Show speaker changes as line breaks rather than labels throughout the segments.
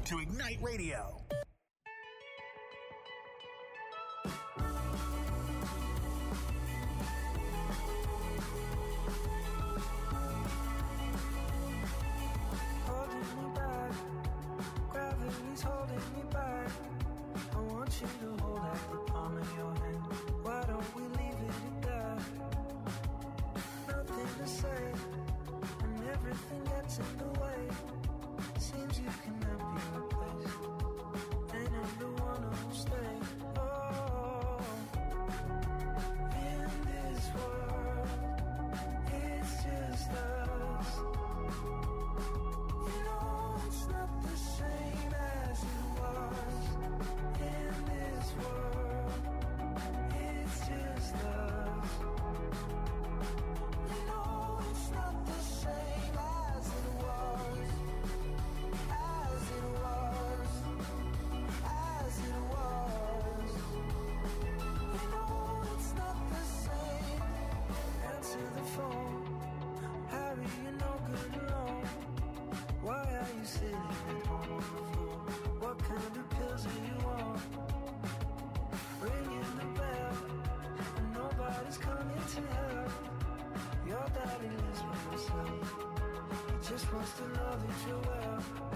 to Ignite Radio.
Holding me back, gravity's holding me back. I want you to hold out the palm of your hand. Why don't we leave it at that? Nothing to say, and everything gets in the way. Seems you cannot be replaced, and I'm the one who'll stay. Oh, in this world, it's just us. You know it's not the same as it was. In this world, it's just us. You know it's not the same as it was. As it was. As it was. You know it's not the same. Answer the phone. Harry, you're no good alone. Why are you sitting at home on the floor? What kind of pills are you on? Ringing the bell, and nobody's coming to help. Your daddy lives by himself. He just wants to know that you're well.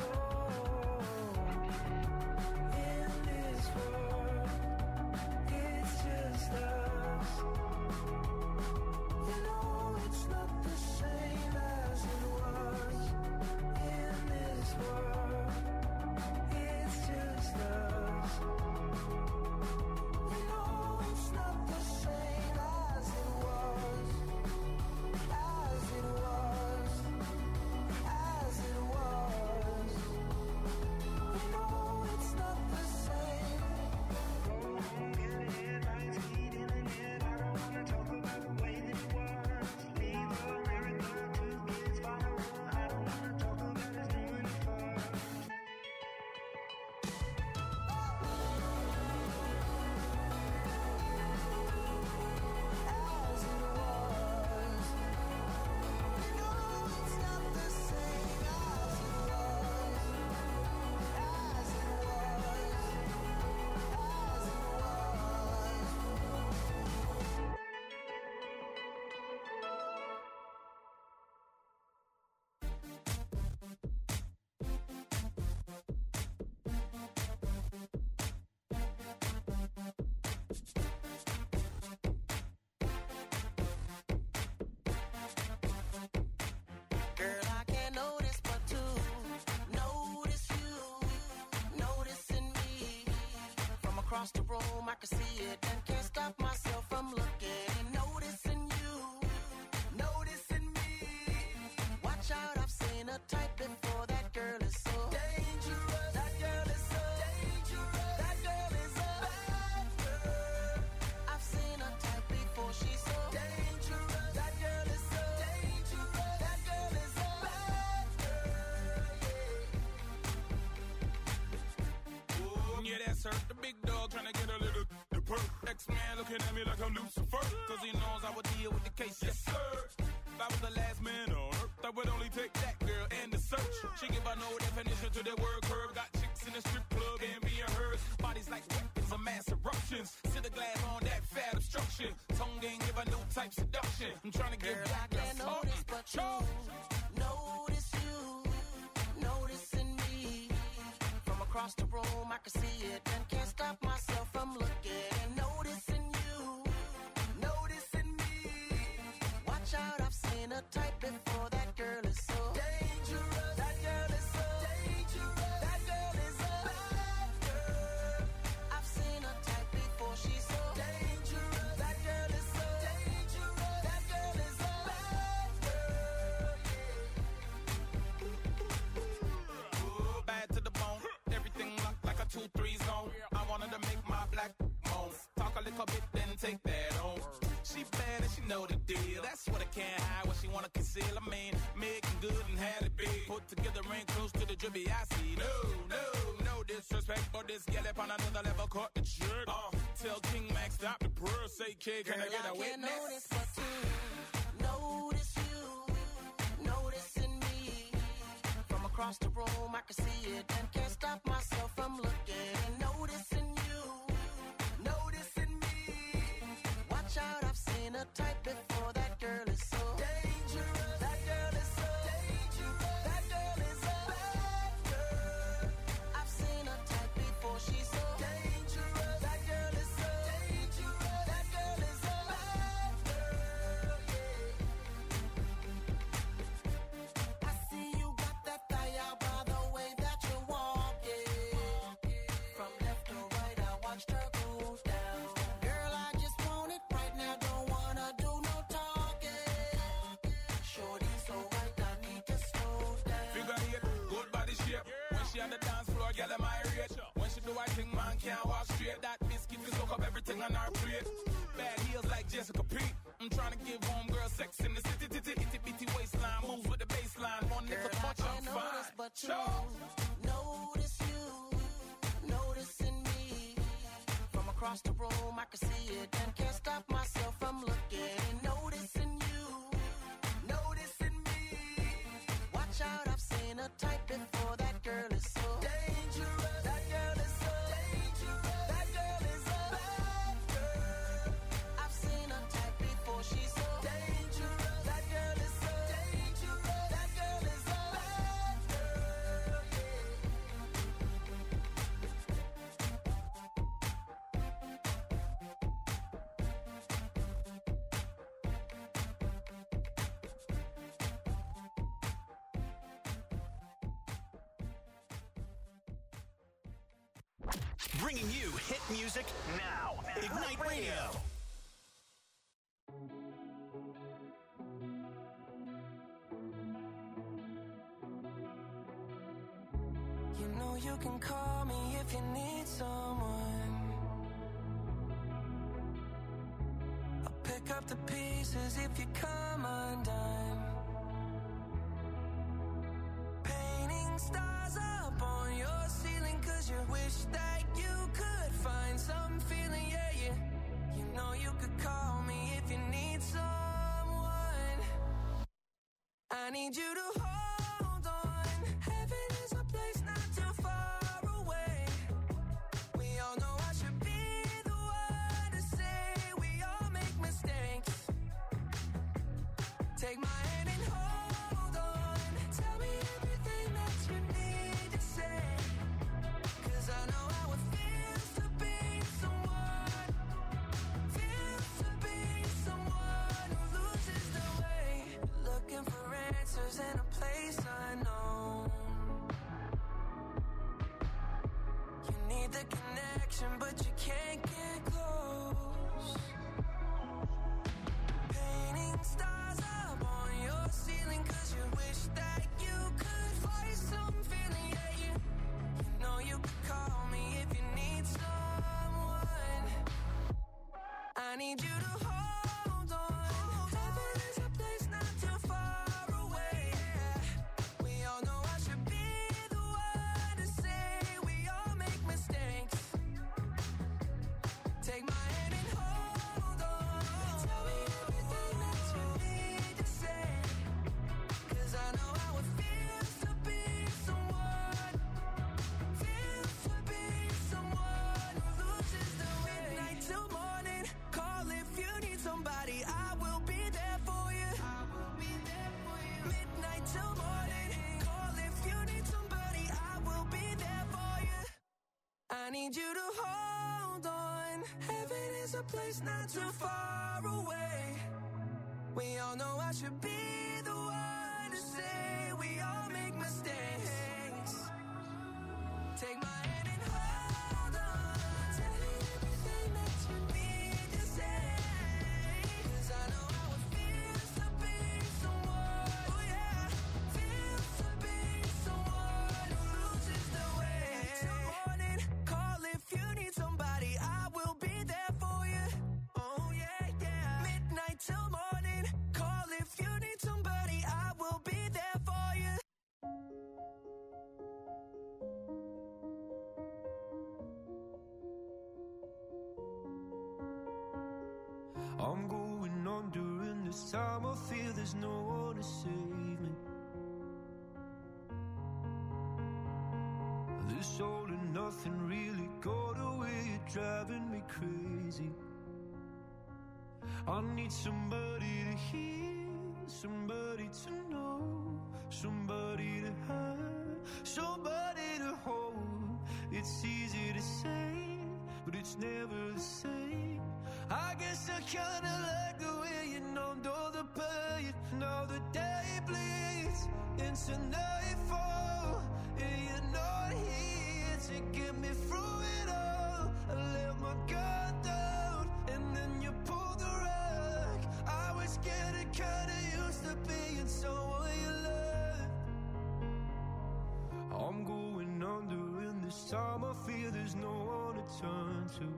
Oh, in this world, it's just us. You know it's not the same as it was. In this world, it's just us. You know it's not the same as it was. As it was. As it was. You know it's not the same. Get it, lights heating in it. I don't wanna talk about the way that it was. Leave America, 2 kids following. I don't wanna talk about us doing it first. As it was. You know it's not the same as it was. As it was. As it Girl, I can't notice but to notice you, noticing me. From across the room, I can see it and can't stop myself from looking. Noticing you, noticing me. Watch out, I've seen a type before. That girl is so dangerous. That girl is so dangerous. That girl is a bad girl. I've seen a type before. She's so dangerous. That girl is so dangerous. That girl is a bad girl.
Yeah, that's her, the big dog trying to get a little the perk. X-Man looking at me like I'm Lucifer, cause he knows I would deal with the case. Yes, sir. If I was the last man on earth, I would only take that girl and the search. She give her no definition to that word curve. Got chicks in the strip club and being hers. Bodies like weapons of mass eruptions. Sit the glass on that fat obstruction. Tongue ain't give her no type seduction. I'm trying to get
Girl, I
back
can't notice but you. Notice you, noticing me. From across the room, I can see it and can't stop myself from looking. Noticing you, noticing me. Watch out, I've seen a type before. That girl is so dangerous. That girl is so dangerous. That girl is a bad girl. I've seen a type before. She's so dangerous. That girl is so dangerous. That girl is a bad girl.
bad to the bone. Everything locked like a 2-3 zone. I wanted to make my black moan. Talk a little bit, then take that on. She bad and she know the deal. That's what I can't hide, what she wanna conceal. I mean, making good and had it big. Put together ain't close to the drippy I see. No disrespect, but this gal up on another level caught the jerk. Tell King Max stop the purr. Say, kid, can I get a witness?
Girl, I can't notice but to notice you, noticing me. From across the room, I can see it and can't stop myself from looking. Noticing you, noticing me. Watch out, I've seen a type before. That girl is so dangerous. That girl is so dangerous. That girl is a bad girl. I've seen a type before. She's so dangerous. That girl is so dangerous. That girl is a bad girl. Yeah. I see you got that thigh out by the way that you're walking. From left to right, I watched her go down. Girl, I just want it right now. Don't wanna do no talking. Shorty so right, I need to slow down.
Figure eight, good body shape. When she on the dance floor, girl, am I rate. When she do I think man can't walk straight. That biscuit will soak up everything on our plate. Bad heels like Jessica Pete. I'm trying to give homegirl sex in the city, itty bitty waistline. Moves with the baseline. One nigga
Girl, I
punch, I'm
can't notice
fine.
but you. Notice you, noticing me. From across the room, I can see it and can't stop myself from looking. Noticing you, noticing me. Watch out, I've seen a type before. That girl is so dangerous. That girl is so dangerous. That girl is a bad girl. I've seen a type before. She's so dangerous. That girl is so dangerous. That girl is a bad girl.
Bringing you hit music now. Ignite Radio.
You know you can call me if you need someone. I'll pick up the pieces if you come undone. Painting stars up on your ceiling 'cause you wish that you could find some feeling, yeah, yeah. You know you could call me if you need someone. I need you to hold on. Heaven is a place not too far away. We all know I should be the one to say we all make mistakes. Take my hand and hold on. Tell me everything that you need to say. 'Cause I know how it feels to be someone. Feels to be someone who loses the way. Looking for answers in a place unknown. You need the connection, but you can't get close. Painting stars up on your ceiling 'cause you wish that you could find some feeling, yeah, yeah. You know you could call me if you need someone. I need you to hold on. Heaven is a place not too far away. We all know I should be the one to say we all make mistakes. Take my hand and hold on. Tell me everything that you need to say. 'Cause I know how it feels to be someone. Feels to be someone who loses the way. Midnight till morning. Call if you need somebody. I will be there for you. I will be there for you. Midnight till morning. Call if you need somebody. I will be there for you. I need you to hold on. Heaven is a place not too far away. We all know I should be the one to say we all make mistakes. Take my hand and hold on. Tell me everything that you need to say. 'Cause I know how it feels to be someone. Oh yeah, feels to be someone who loses the way. Till morning, call if you need somebody. I will be there for you. Oh yeah, yeah. Midnight till morning, call if you need somebody. I will be there for you.
I'm going on during this time. I feel there's no one to save me. This all and nothing really got away, you're driving me crazy. I need somebody to hear, somebody to know, somebody to have, somebody to hold. It's easy to say, but it's never the same. I guess I kinda like the way you numbed all the pain. Now the day bleeds into nightfall, and you're not here to get me through it all. I let my guard down, and then you pulled the rug. I was getting kinda used to being someone you loved. I'm going under, and this time I feel there's no one to turn to.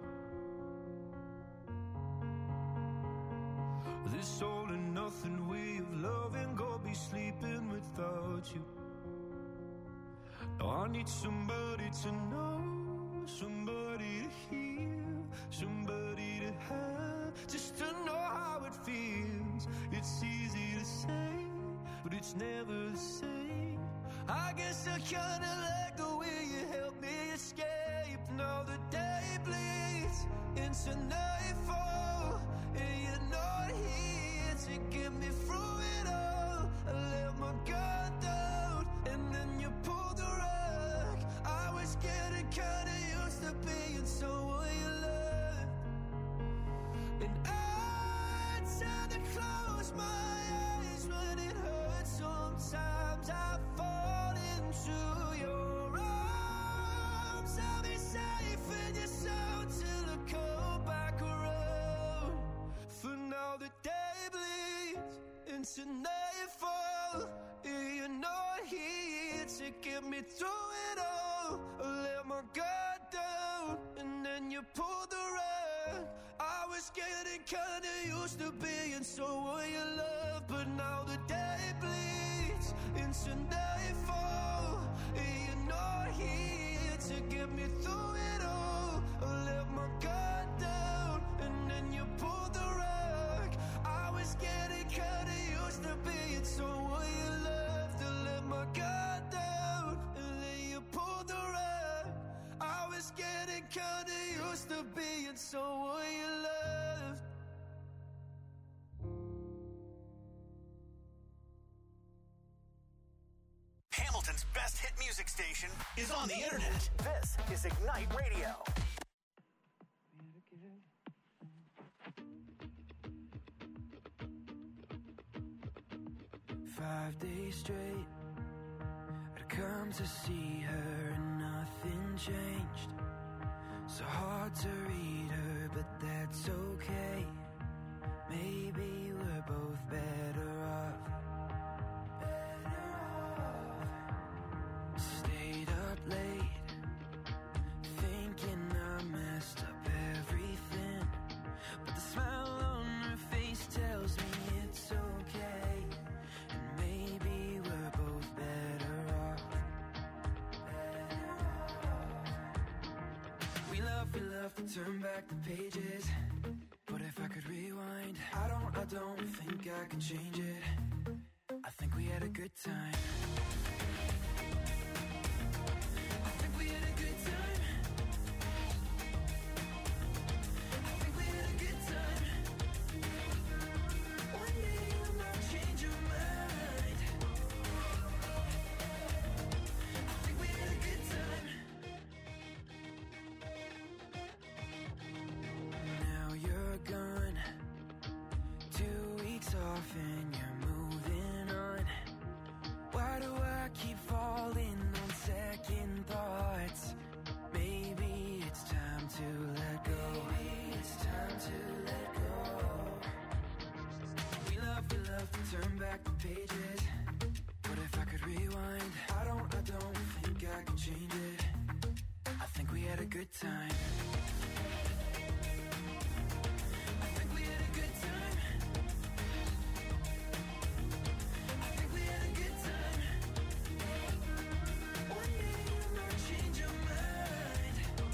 This all and nothing way of loving, go be sleeping without you. Now I need somebody to know, somebody to hear, somebody to have, just to know how it feels. It's easy to say, but it's never the same. I guess I kinda like the way you help me escape. Now the day bleeds into nightfall, and you're not here to get me through it all. I let my guard down, and then you pulled the rug. I was getting kinda used to being someone you loved. And I tend to close my eyes when it hurts. Sometimes I fall into your arms. I'll be safe in your soul till I come back around. For now the day bleeds into nightfall, and you're not here to get me through it all. I let my guard down, and then you pulled the rug. I was getting kinda used to being someone you love, but now the day bleeds into nightfall, and you're not here to get me through it all. I let my guard down, and then you pulled the rug. I was getting kinda used to being someone you loved. I let my guard down, and then you pulled the rug. I was getting kinda used to being someone you loved.
Hamilton's best hit music station is on the internet. This is Ignite Radio.
5 days straight, I'd come to see her and nothing changed. So hard to read her, but that's okay. Maybe we're both better off. Stayed up late, thinking I messed up everything, but the smile on her face tells me it's okay. And maybe we're both better off. We love to turn back the pages, but if I could rewind, I don't think I could change it. I think we had a good time. I think we had a good time. I think we had a good time. One day you might change your mind. I think we had a good time. Now you're gone, 2 weeks off and you're moving on. Why do I keep falling on second thoughts? Maybe it's time to let go. Maybe it's time to let go. We love to turn back the pages, but if I could rewind, I don't think I could change it. I think we had a good time. I think we had a good time. I think we had a good time. One day you might change your mind.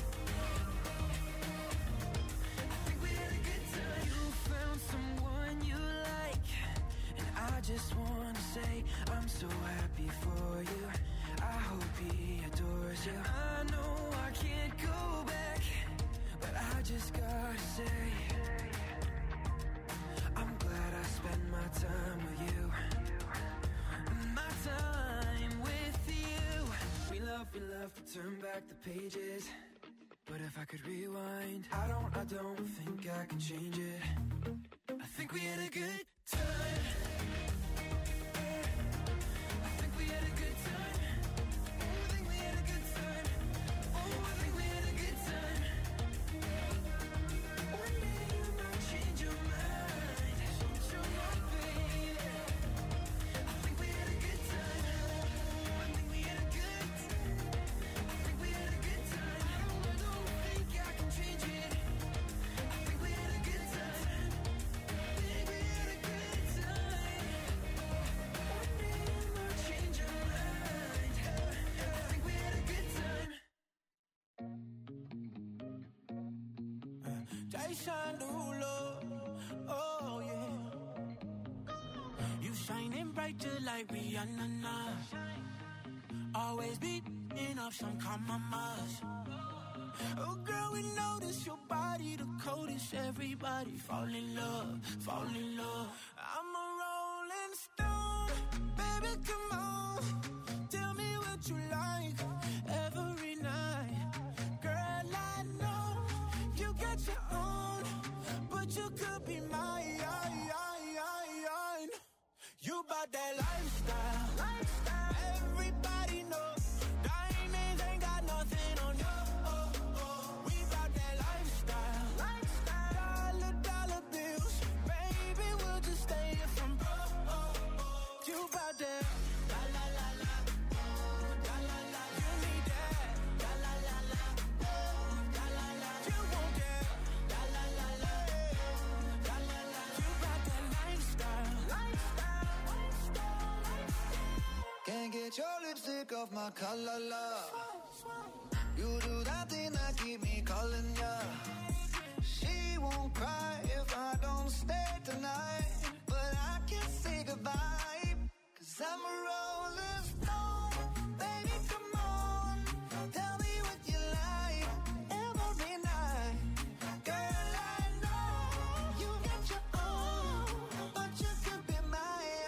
I think we had a good time. You found someone you like, and I just wanna say I'm so happy for you. I hope he adores you. I know I can't go back, but I just gotta say, I'm glad I spent my time with you. My time with you. We love to turn back the pages, but if I could rewind, I don't think I can change it. I think we had a good time. I think we had a good time. Oh, I think we had a good time. Oh, I think we had a good time. One day you might change your mind. Change your mind, baby. I think we had a good time. Oh, I think we had a good time. I think we had a good time. I don't think I can change it. I think we had a good time. I think we had a good time. One day you might change your mind. I think we had a good time. Jai Shandula, oh yeah. You shining bright just like Rihanna now. Always beating up some compromise. Oh girl, we notice your body the coldest. Everybody fall in love, fall in love. I'm a rolling stone, baby, come on. Tell me what you like every night. Girl, I know you got your own, but you could be mine. You bout that lifestyle. Everybody knows diamonds ain't got nothing on you. We bout that lifestyle. Dollar bills, baby, we'll just stay here from broke. You bout that la la la la, la la la. You need that la la la la, la la la. You want that la la la la, la la la. You bout that lifestyle. Can't get your lipstick off my collar, love. You do that thing that keep me calling ya. She won't cry if I don't stay tonight, but I can't say goodbye, 'cause I'm a rolling stone. Baby, come on, tell me what you like every night. Girl, I know you got your own, but you could be mine.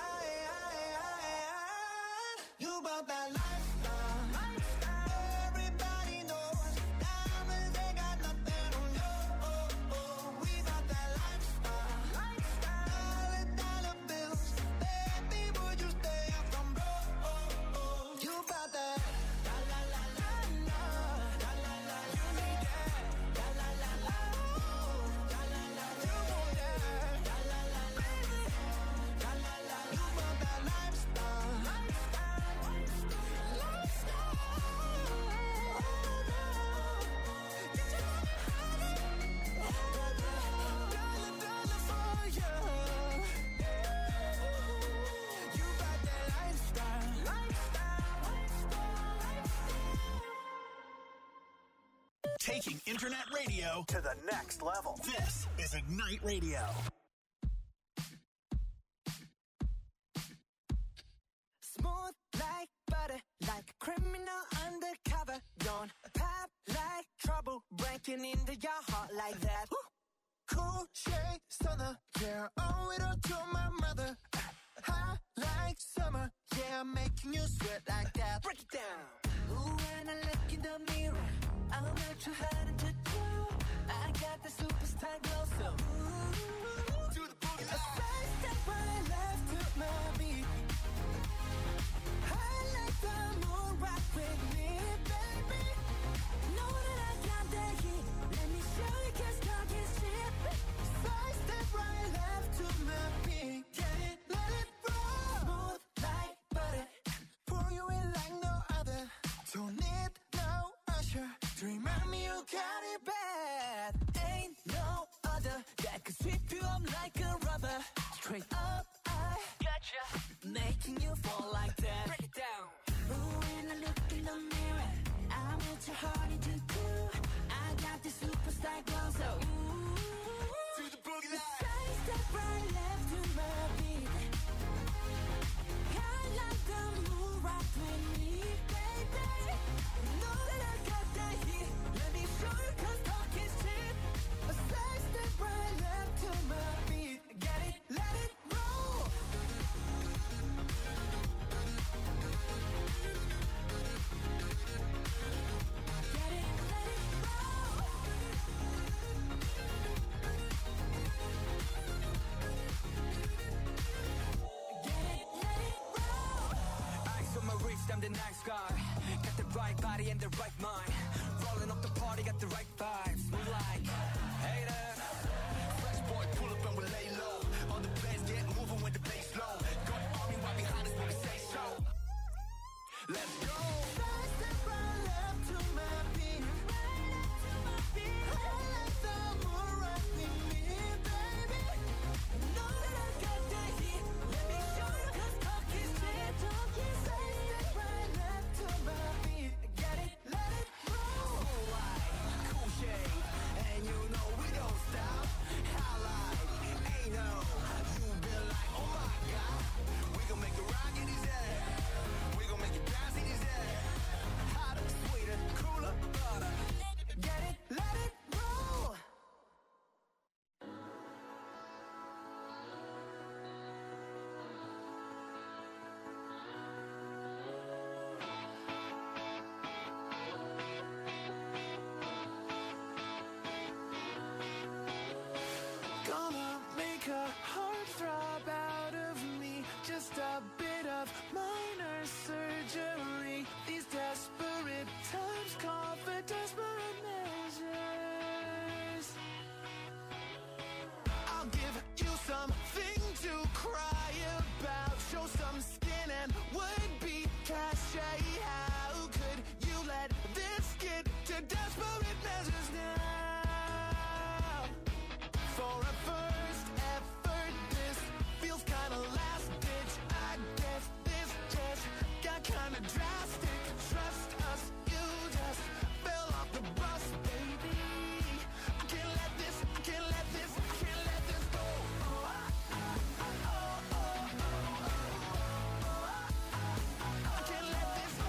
You bout that lifestyle. Everybody knows diamonds ain't got nothing on you. We bout that lifestyle. Dollar bills, baby, would you stay up from broke? You bout that la la la la la, la la la. You need that la la la la, la la la. You want that la la la la, la la la. You bout that lifestyle.
Taking internet radio to the next level. This is Ignite Radio.
Smooth like butter, like a criminal undercover. Don't pop like trouble, breaking into your heart like that. Cool shade stunner, yeah, owe it all to my mother. Hot like summer, yeah, I'm making you sweat like that. Break it down. Ooh, when I look in the mirror, I'm not too hard to do. I got the superstar glow, so ooh, do the boogie. A side step right left to my beat. I like the moon rock with me, baby. Know that I got that heat. Let me show you, 'cause talk is cheap. Side step right left to my beat. Get it, let it roll. Smooth like butter, pour you in like no other. Don't need no usher to remind me you got it bad. Ain't no other that can sweep you up like a rubber. Straight up, I gotcha, making you fall like that. Break it down. Ooh, when I look in the mirror, I'm what your heart to do. I got the superstar glow, so ooh, to the boogie line. Side step right left to my beat. I like the moon rock with me, baby.
nice guy. Got the right body and the right mind. Rolling up the party, got the right vibes. We're like, hey there. Fresh boy, pull up and we lay low. All the players get moving when the bass low. Got the army right behind us when we say so. Let's go.
First step right left to my beat. I like the moon rock with me, baby. Know that I got the heat. Let me show you 'cause talk is cheap. First step right left to my beat. Get it, let it roll.
Cool light, cool shade, and you know we don't stop. Highlight, ain't no. You been like, oh my God. We gon' make it rock in his head. We gon' make it bounce in his head. Hotter, sweeter, cooler, butter.
Get it, let it roll. Gonna make a heart throb out of me. Just a bit of minor surgery. These desperate times call for desperate measures. I'll give you something to cry about. Show some skin and would be cachet. How could you let this get to desperate measures now? For a first effort, this feels kinda last ditch. I guess this just got kinda drastic. Trust us, you just fell off the bus, baby. I can't let this go. I can't let this go.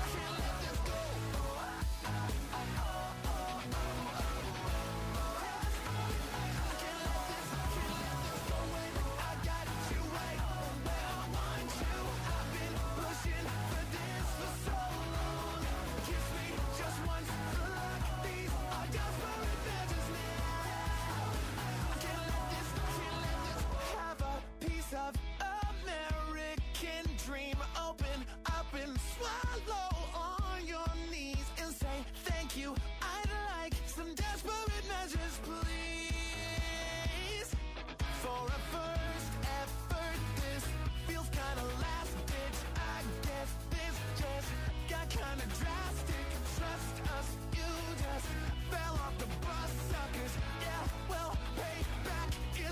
I got you right where I want you. I've been pushing for this for so long. Kiss me just once for luck. These are desperate measures now. I can't let this have a piece of American dream. Open up and swallow on your knees and say thank you. I'd like some desperate measures, please. For a first effort, this feels kinda last ditch. I guess this just got kinda drastic. Trust us, you just fell off the bus, suckers. Yeah, well, payback is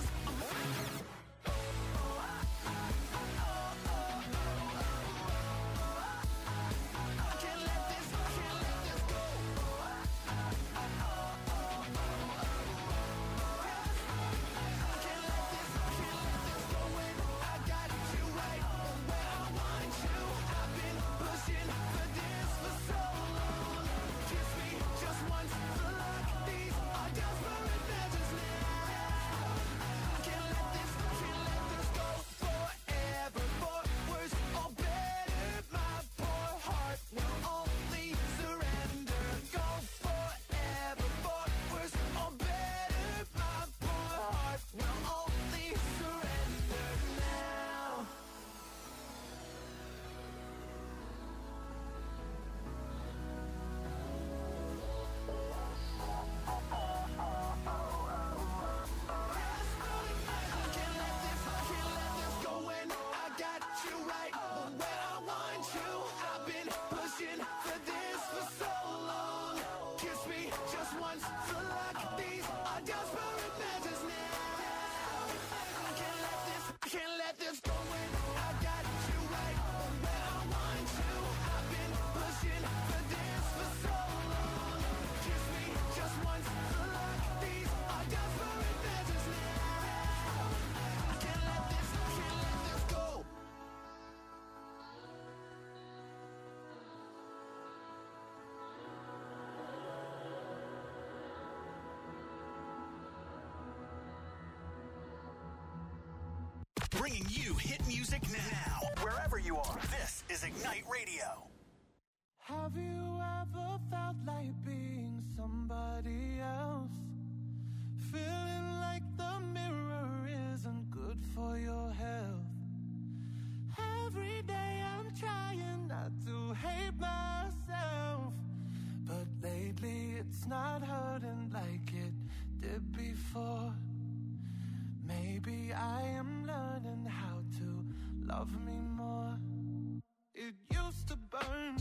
I can't let this go. I got you right where I want you. I've been pushing for this for so long. Kiss me just once for luck. These are desperate measures now. I can't let this go forever. For worse or better, my poor heart will only surrender. Go forever. For worse or better, my poor heart will only surrender now. I can't let this go when I got you right where I want you. I've been pushing for this for so long. Kiss me just once for luck. These are desperate measures now. I can't let this go when I got you right where I want you. I've been pushing for this for so long. Kiss me just once for luck. These are desperate measures now. I can't let this go.
Bringing you hit music now. Wherever you are, this is Ignite Radio.
Have you ever felt like being somebody else? Feeling like the mirror isn't good for your health. Every day I'm trying not to hate myself.
it's not hurting like it did before. Maybe I am learning how to love me more. It used to burn,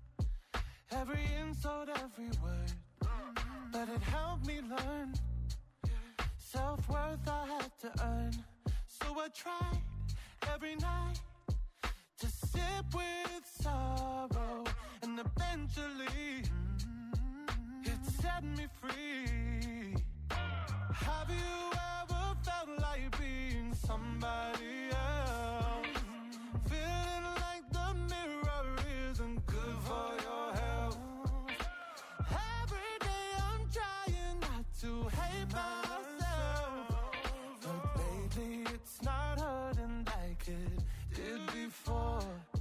every insult, every word, but it helped me learn self-worth I had to earn. So I tried every night to sip with sorrow, and eventually it set me free. Have you ever felt like being somebody else? Feeling like the mirror isn't good for your health. Every day I'm trying not to hate myself, but lately it's not hurting like it did before.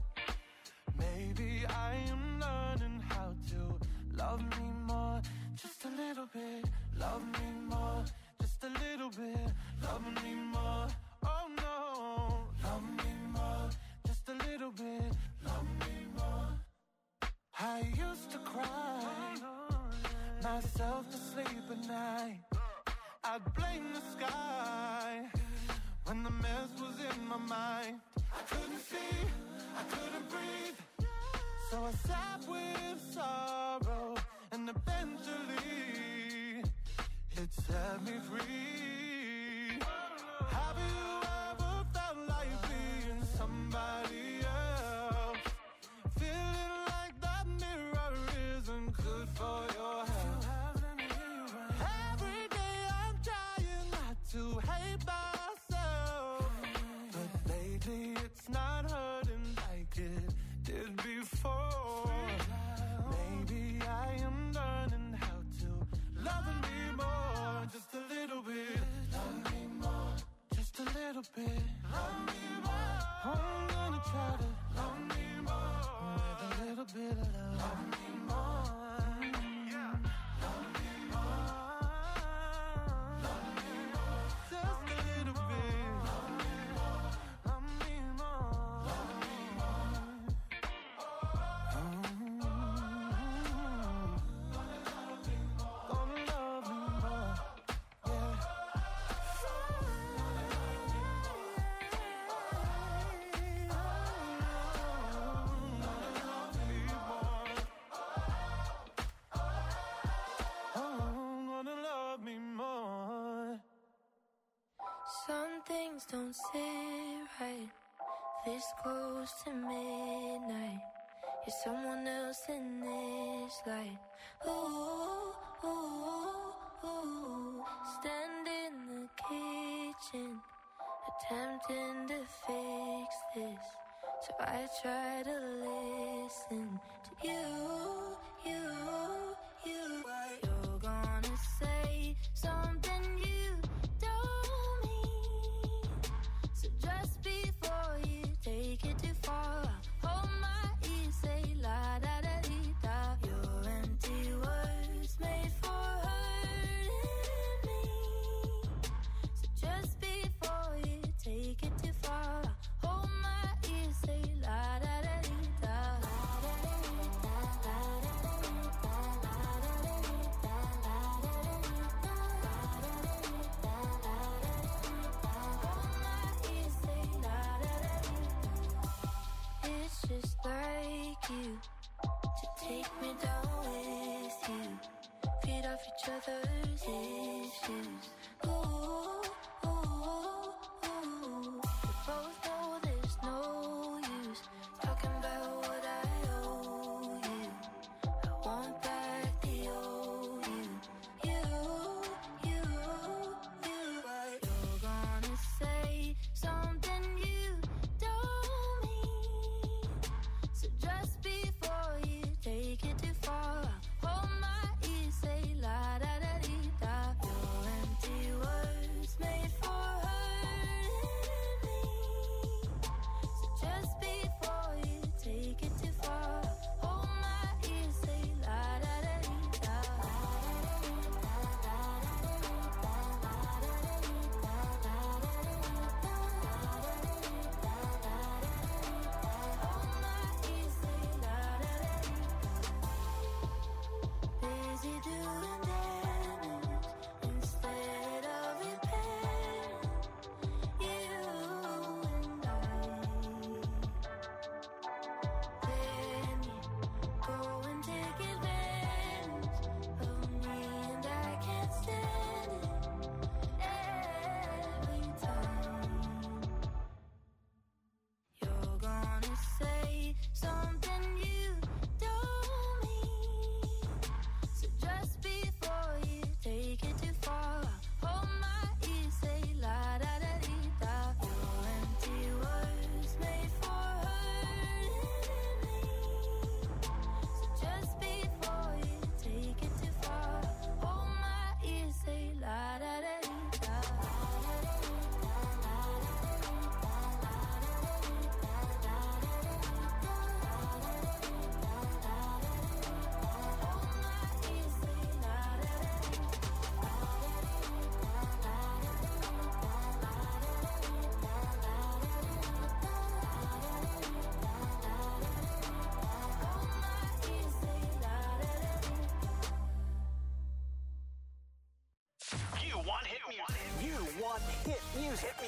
Maybe I am learning how to love me more, just a little bit. Love me more, just a little bit. Love me more, oh no. Love me more, just a little bit. Love me more. I used to cry myself to sleep at night. I'd blame the sky when the mess was in my mind. I couldn't see, I couldn't breathe, so I sat with sorrow, and eventually it set me free. Have you ever felt like being somebody else? Feeling like that mirror isn't good for your health. Every day I'm trying not to hate myself, but lately it's not hurting like it did before. Maybe I am learning how to love me more, just a little bit. Love me more, just a little bit. Love me more. I'm gonna try to love me more with a little bit of love. Love me more. Yeah. Love me more. Love me more. Just a little bit. Love me more. Love me more. Love me more. Gonna love me more. Yeah. Gonna love me more.
Some things don't sit right this close to midnight. You're someone else in this light. Ooh, ooh, ooh. Stand in the kitchen, attempting to fix this. So I try to listen to you. You're gonna say something you don't mean. So just before you take it too far, hold my ear, say la da da dee da. Your empty words made for hurting me. So just before you take it too far, hold my ear, say la da da dee da. La da da dee da, la da.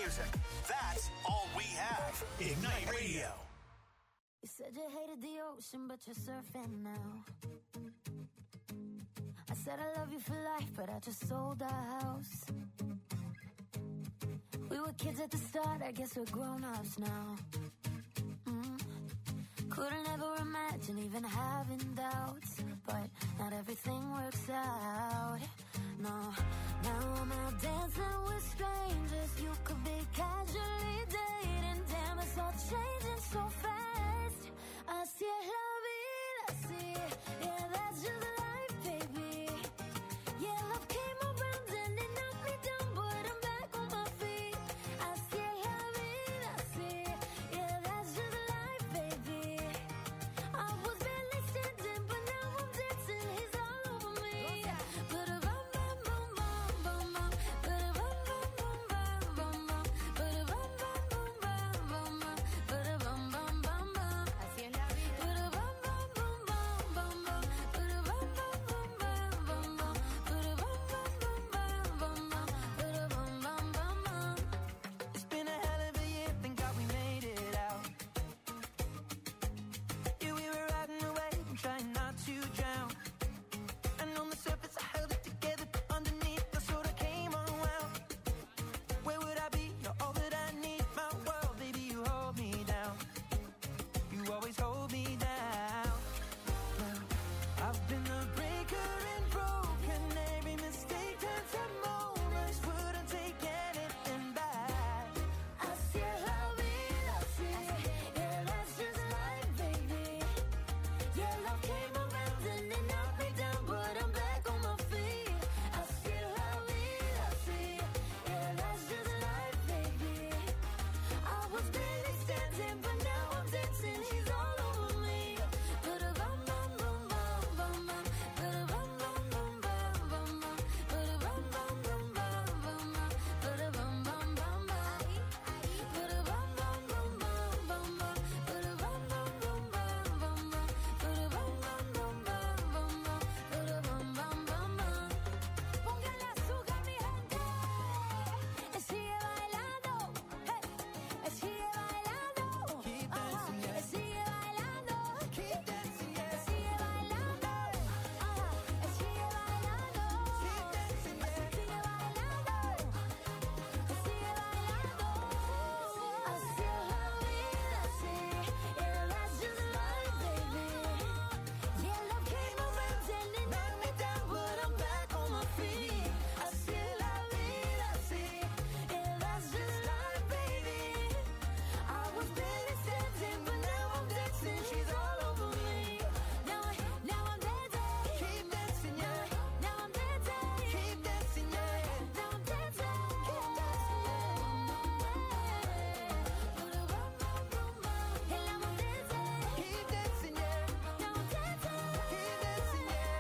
music. That's all we have. Ignite Radio.
You said you hated the ocean, but you're surfing now. I said I love you for life, but I just sold our house. We were kids at the start, I guess we're grown-ups now. Couldn't ever imagine even having doubts, but not everything works out. No, now I'm out dancing with strangers. You could be casually dating. Damn, it's all changing so fast. Así es la vida, así. Yeah, that's just life, baby. Yeah, love came around and it knocked me down, but I'm back on my feet. Así es la vida, así. Yeah, that's just life, baby. I was barely standing, but now I'm dancing. He's all over me. Ba-da-bum, bum, bum, bum, bum, bum. Ba-da-bum, bum, bum, bum, bum, bum. Ba-da-bum, bum, bum, bum, bum, bum. Ba-da-bum, bum, bum, bum. Así es la vida. Ba-da-bum, bum, bum, bum, bum, bum. Ba-da-bum, bum, bum, bum, bum, bum. Ba-da-bum, bum, bum, bum, bum, bum. Ba-da-bum, bum, bum, bum.
It's been a hell of a year, thank God we made it out. Yeah, we were riding away and trying not to drown. And on the surface I held it together, but underneath I sort of came unwound. Where would I be? You're all that I need, my world, baby, you hold me down. You always hold me down. Well, I've been a breaker and broken. Every mistake turns to moments. Wouldn't take anything back.
Así es la vida, así. Yeah, that's just life, baby. Yeah, love came around and it knocked me down, but I'm back on my feet. Así es la vida, así. Yeah, that's just life, baby. I was barely standing, but now I'm dancing. He's all over me. Ba-da-bum, bum, bum, bum, bum, bum. Ba-da-bum, bum, bum, bum, bum, bum. Ba-da-bum, bum, bum, bum, bum, bum. Ba-da-bum, bum, bum, bum. Ba-da-bum, bum, bum, bum, bum, bum. Ba-da-bum, bum, bum, bum, bum, bum. Ba-da-bum, bum, bum, bum, bum, bum. Ba-da-bum, bum, bum, bum. Póngale azúcar, mi gente. Sigue bailando. Hey. Sigue bailando.
Keep dancing, yeah.
Sigue bailando.
Keep dancing, yeah.
Sigue bailando. Sigue bailando.
Keep dancing, yeah.
Sigue bailando. Sigue bailando. Así es la vida, así. Yeah, that's just life, baby. Yeah, love came around and it knocked me down, but I'm back on my feet. Así es la vida, así. Yeah, that's just life, baby. I was barely standing, but now I'm dancing. She's all over me. Now I'm dancing.
Keep dancing, yeah.
Now I'm dancing.
Keep dancing, yeah.
Now I'm dancing. Keep dancing. And now I'm dancing.
Keep dancing, yeah.
Now I'm dancing.
Keep dancing, yeah,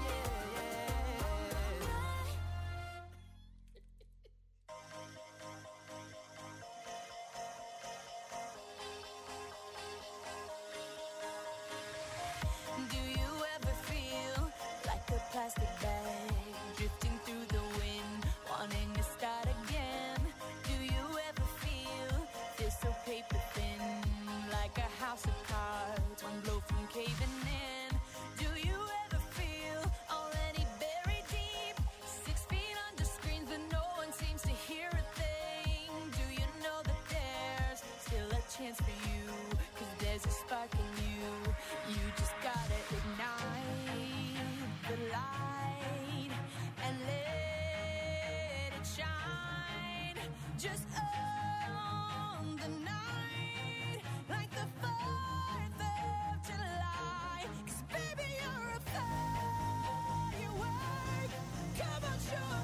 Do you ever feel like a plastic bag drifting through the wind, wanting to start again? Do you ever feel so paper thin, like a house of cards, one blow from caving in? Do you ever feel already buried deep, 6 feet under screens, but no one seems to hear a thing? Do you know that there's still a chance for you? 'Cause there's a spark in you. You just gotta ignite the light and let it shine. Just on the night, like the 4th of July. 'Cause baby, you're a firework. Come on, show 'em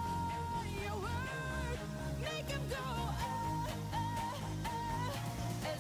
what you work. Make 'em go, oh, oh, oh. And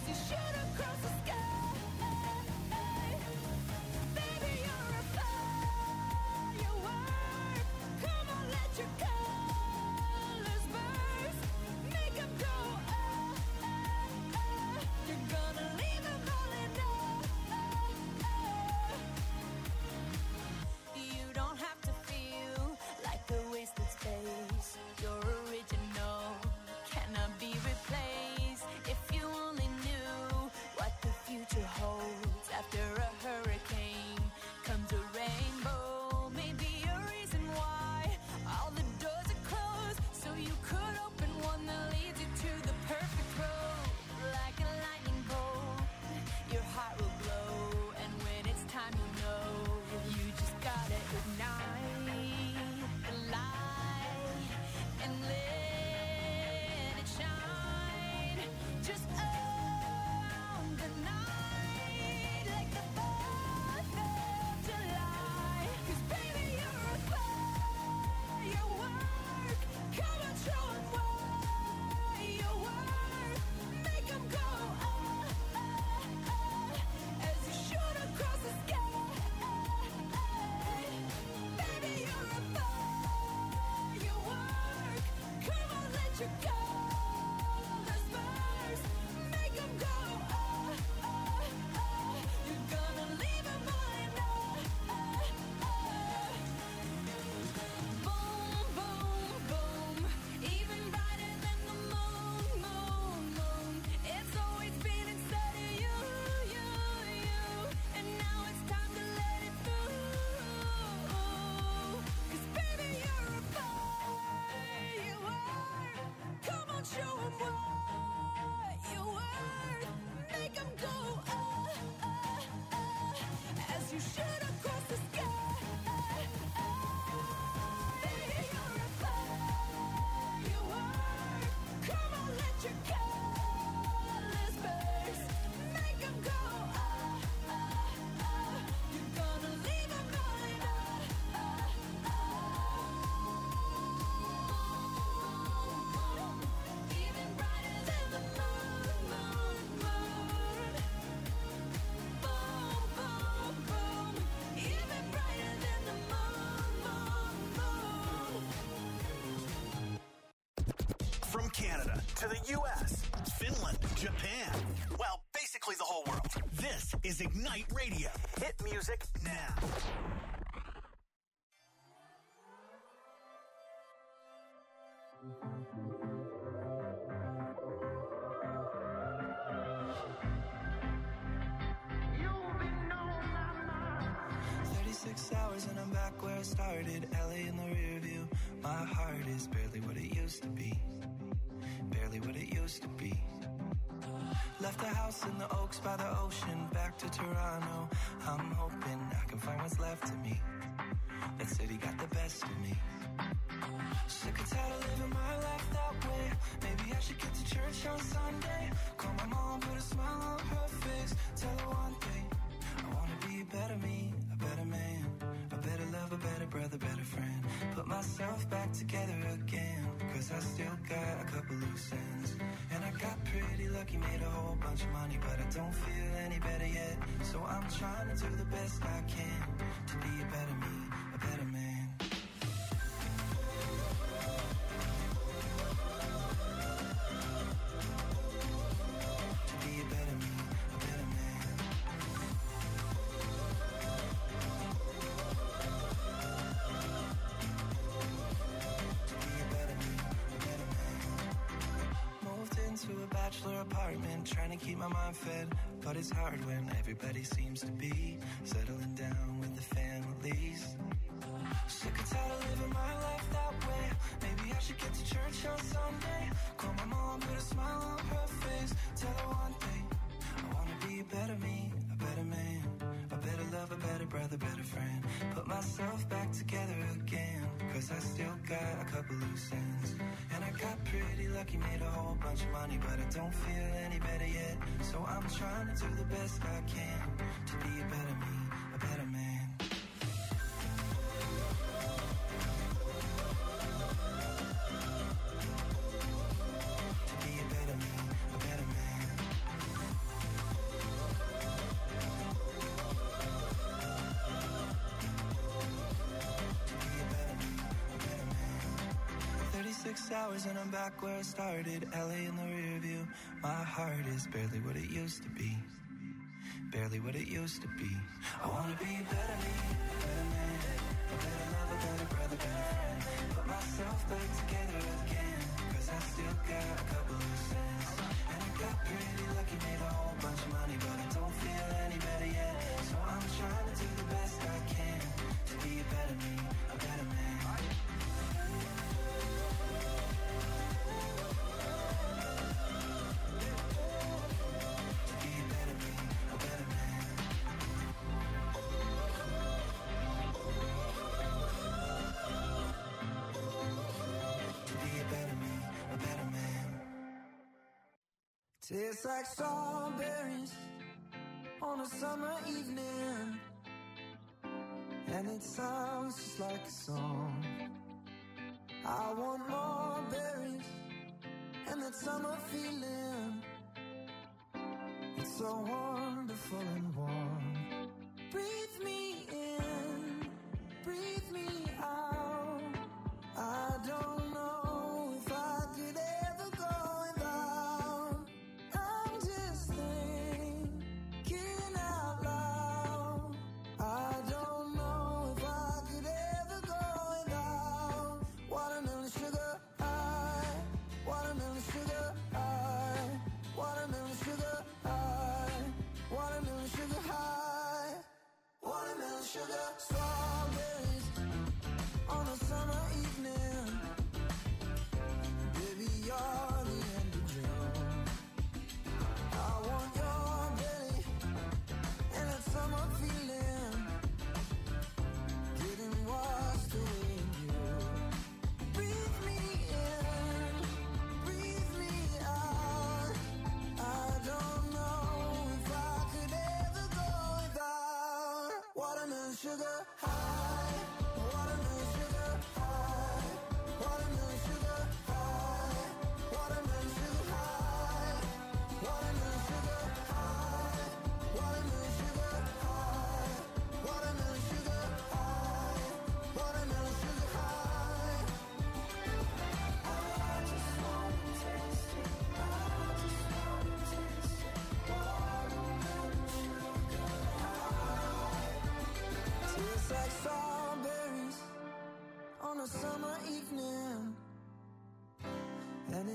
to the U.S., Finland, Japan. Well, basically the whole world. This is Ignite Radio. Hit music now.
You've been on my mind. 36 hours and I'm back where I started. LA in the rear view. My heart is barely what it used to be. Barely what it used to be. Left the house in the Oaks by the ocean. Back to Toronto. I'm hoping I can find what's left of me. That city got the best of me. Sick and tired of living my life that way. Maybe I should get to church on Sunday. Call my mom, put a smile on her face. Tell her one thing, I wanna be a better me, a better man, a better lover, a better brother, better friend. Put myself back together again, cause I still got a couple loose ends. And I got pretty lucky, made a whole bunch of money, but I don't feel any better yet. So I'm trying to do the best I can to be a better me, a better man. Apartment, trying to keep my mind fed, but it's hard when everybody seems to be settling down with the families. Sick and tired of living my life that way. Maybe I should get to church on Sunday. Call my mom, put a smile on her face. Tell her one thing, I wanna be a better me, a better man, a better lover, a better brother, better friend. Put myself back together again, cause I still got a couple loose ends. And I got pretty lucky, made a whole bunch of money, but I don't feel any better yet. So I'm trying to do the best I can to be a better me, a better man. To be a better me, a better man. To be a better me, a better man. 36 hours and I'm back where I started. LA in the rear view. My heart is barely what it used to be. Barely what it used to be. I wanna be a better me, a better man, a better lover, better brother, better friend. Put myself back together again, cause I still got a couple loose ends. And I got pretty lucky, made a whole bunch of money, but I don't feel any better yet. So I'm trying to do the best I can to be a better me, a better man. Tastes like strawberries on a summer evening, and it sounds just like a song. I want more berries and that summer feeling. It's so wonderful and warm. Breathe me in, breathe me out. I don't know if I could ever go without. I'm just thinking out loud. I don't know if I could ever go without watermelon sugar high, watermelon sugar high, watermelon sugar high, watermelon sugar high.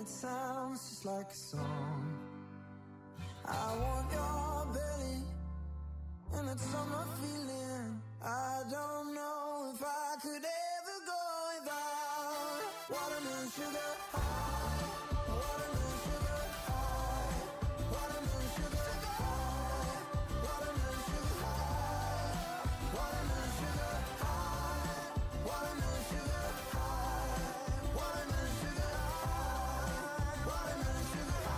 it sounds just like a song. I want your belly and that summer feeling. I don't know if I could ever go without watermelon sugar high, watermelon sugar high, watermelon sugar high, watermelon sugar high, watermelon sugar high, watermelon sugar high, watermelon sugar high, watermelon sugar high.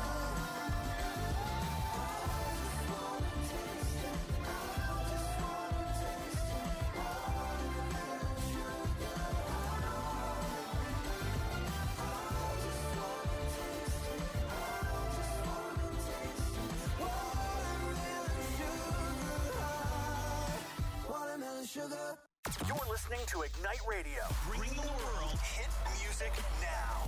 Sugar.
You're listening to Ignite Radio, bringing the world hit music now.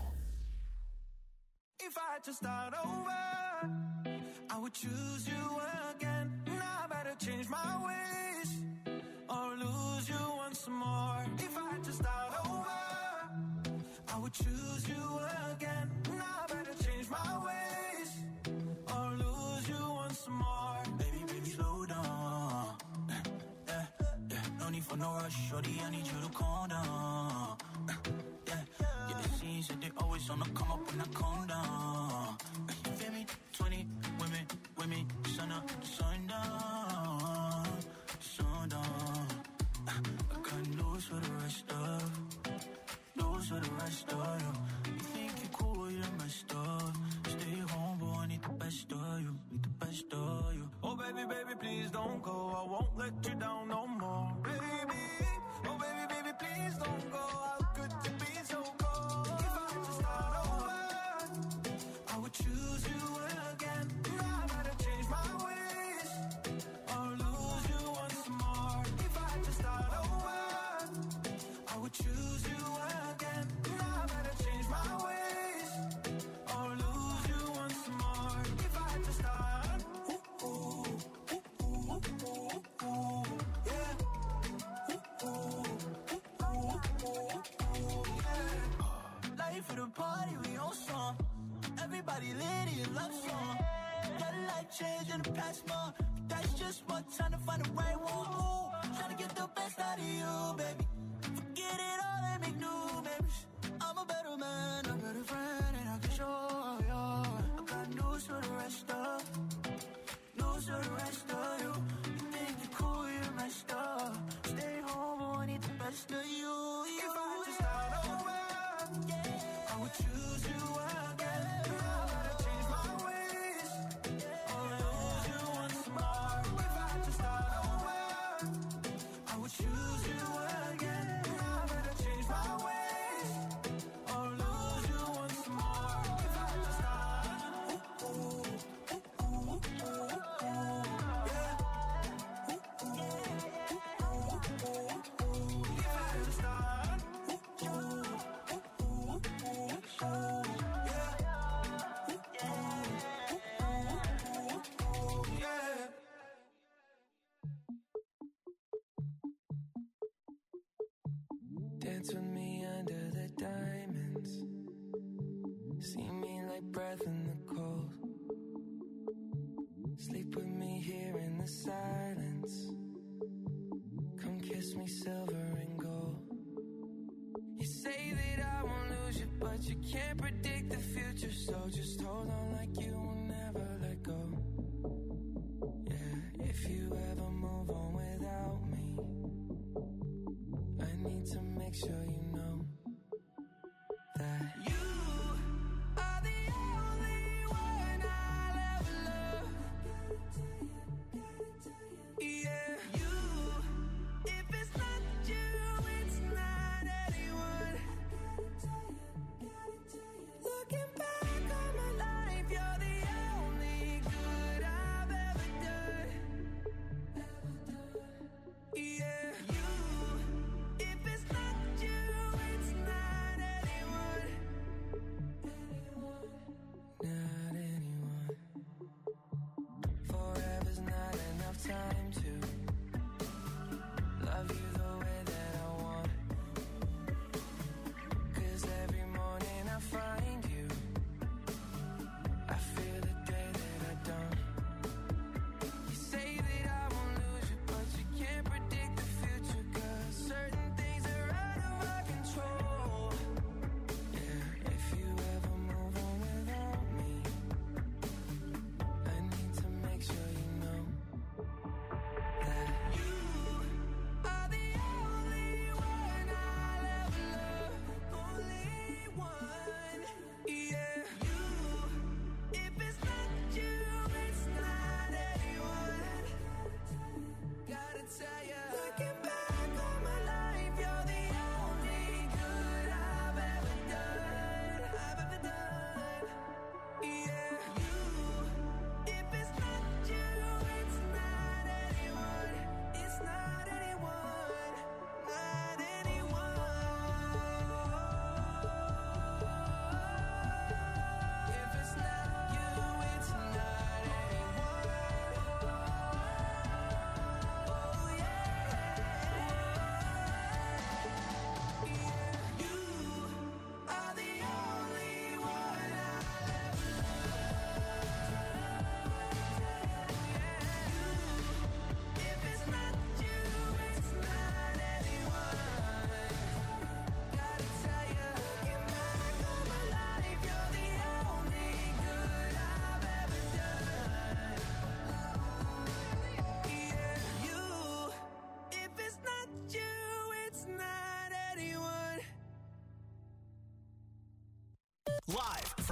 If I had to start over, I would choose you again. Now I better change my ways or lose you once more. If I had to start over, I would choose you again. Now I better change my ways or lose you once more. Baby, baby, slow down. No need for no rush, shorty, I need you to calm down. Get the scenes that they always on the come up when I calm down. You feel me? 20 women, sun up, sundown, sundown. I got news for the rest of you. You think you're cool, you're messed up. Stay home, boy, I need the best of you, Oh, baby, baby, please don't go. I won't let you down no more. Baby, oh, baby, baby, please don't go. How could you be so cold? If I had to start over, I would choose you again. Now I better change my ways or lose you once more. If I had to start over, I would choose you again. Now I better change my ways or lose you once more. If I had to start, life for the party, we on song. Everybody lit in love song. Got a life change in the past month. That's just one time to find the right one. Ooh, tryna get the best out of you, baby. Forget it all and make new memories. I'm a better man, a better friend, and I can show you. I got news for the rest of you. You think you're cool, you're messed up. Stay home, but I need the best of you. If I had to start over, I would choose you again. I better change my ways or lose you once more. If I had to start over, I would choose you again. I better change my ways or lose you once more. If I had to start, dance with me under the diamonds. See me like breath in the cold. Sleep with me here in the silence. Come kiss me silver and gold. You say that I won't lose you, but you can't predict the future. So just hold on like you will never let go. Yeah, if you ever move on without me, I need to make sure you know that you are the only one I'll ever love. Yeah, you. If it's not you, it's not anyone. Looking back on my life.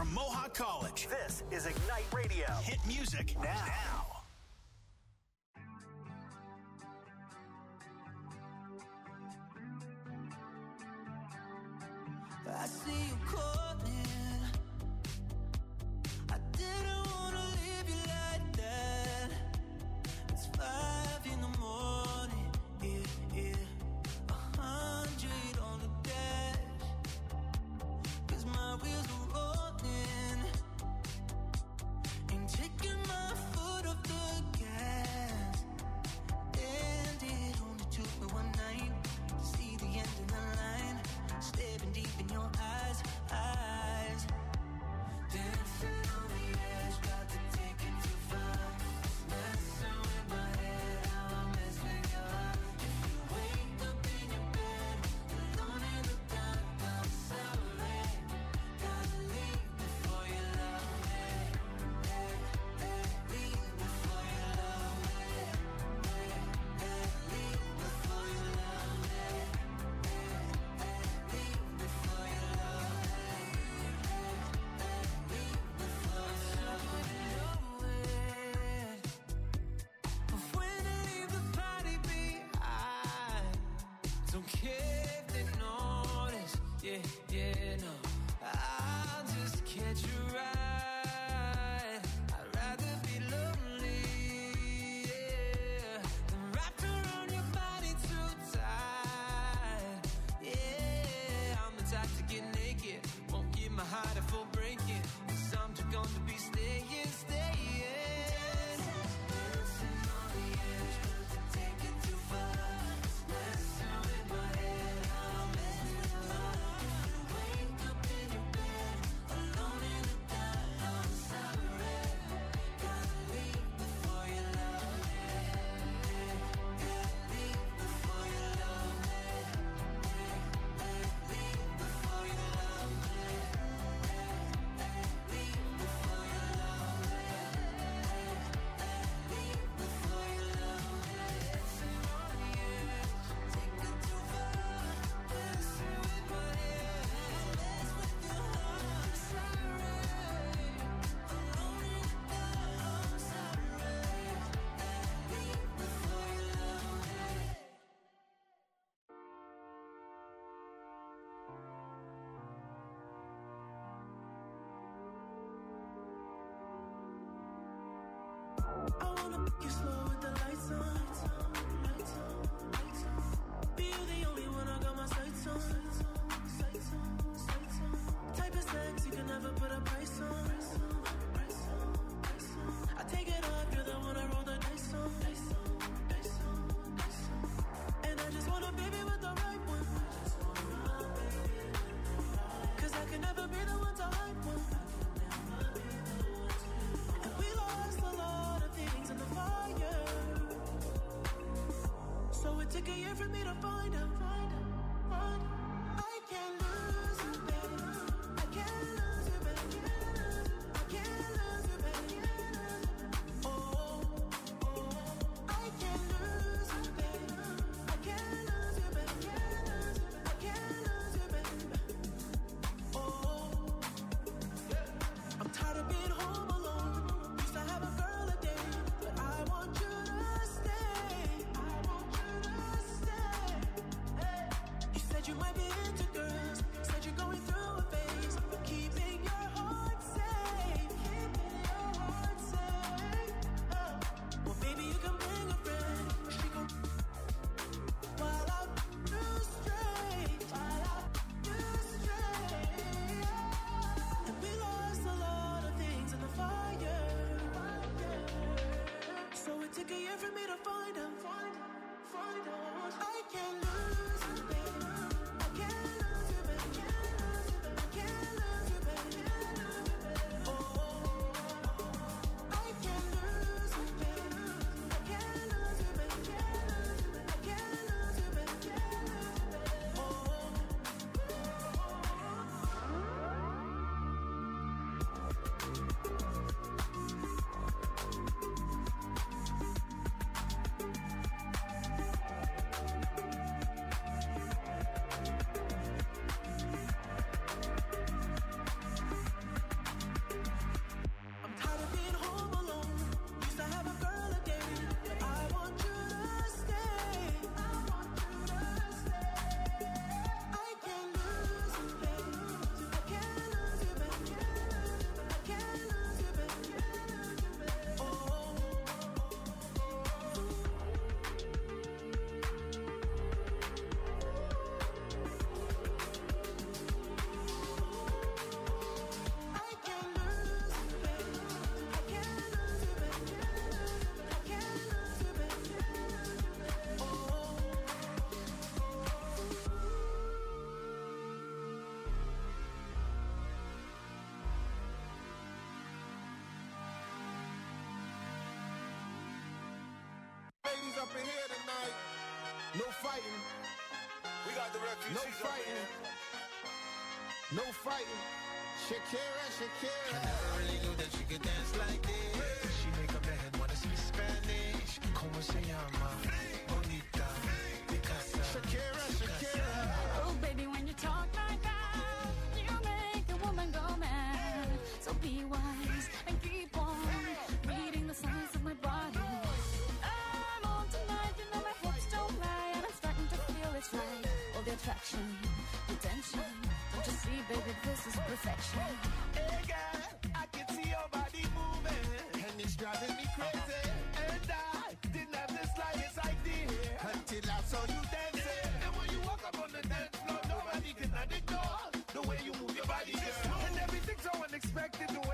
from Mohawk College. This is Ignite Radio. Hit music now.
I see you calling. I didn't wanna leave you like that. It's 5 in the morning, yeah. 100 on the dash. 'Cause my wheels are rolling. Ain't taking my foot off the gas. Ended only took me one night to see the end of the line. Staring deep in your eyes. Dancing on the edge, got to take it too far. Messing with my head, how I mess with your heart. If you wake up in your bed, alone in the dark, I'm sorry. Gotta leave before you love me. Leave before you love me. Leave before you love me. Don't care if they notice, yeah, no. I'll just catch a ride. I'd rather be lonely, yeah, than wrapped around your body too tight. Yeah, I'm the type to get naked, won't give my heart a full breaking. 'Cause I'm too gone to be staying. Dancing on the edge, got to take it too far. Messing with my head, I'll mess with your heart. If you wake up in your bed, alone in the dark, I'm sorry. Gotta leave before you love me. Leave before you love me. Leave before you love me. Leave before you love me. Leave before you love me. Dancing on the edge, take it too far. Messing with my head, mess with your heart. Sorry, alone in the dark, I'm sorry. Leave before you love me. I wanna make you slow with the lights on. Be you the only one I got my sights on. Type of sex you can never put a price on. I take it off, you're the one I roll the dice on. And I just want a baby with the right one. 'Cause I can never be the one to hype one. And we lost a lot of things in the fire. So it took a year for me to find out. I can't lose you, babe. I can't lose you, babe. I can't lose you, babe. Oh, I can't lose you, babe. I can't lose you, babe. I can't lose you, babe. Oh, I'm tired of being home alone. Used to have a girl a day, but I want you to stay. I want you to stay.
up in here tonight. No fighting.
We got the refugees
No fighting. No fighting. Shakira, Shakira.
I never really knew that you could dance like this. She make a man wanna speak Spanish. Como se llama? Bonita. Picasa.
Shakira, Shakira.
Oh, baby, when you talk like that, you make a woman go mad. So be wise and keep on reading the signs of my body. I'm on tonight, you know my hips don't lie, and I'm starting to feel it's right. All the attraction, the tension. Don't you see, baby, this is perfection.
Hey girl, I can see your body moving,
And it's driving me crazy.
and I didn't have the slightest idea
Until I saw you dancing.
And when you walk up on the dance floor, nobody can ignore the way you move your body, girl. And everything's so unexpected, the way